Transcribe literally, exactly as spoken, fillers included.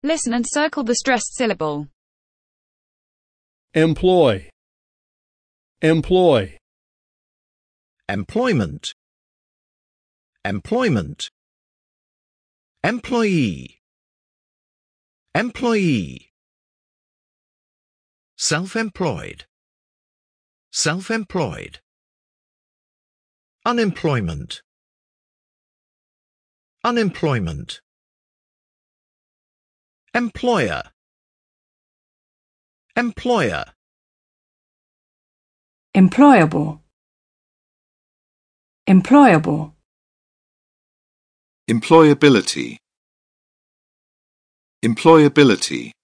Listen and circle the stressed syllable. Employ. Employ. Employment. Employment. Employee. Employee. Self-employed. Self-employed. Unemployment. Unemployment. Employer. Employer. Employable. Employable. Employability. Employability.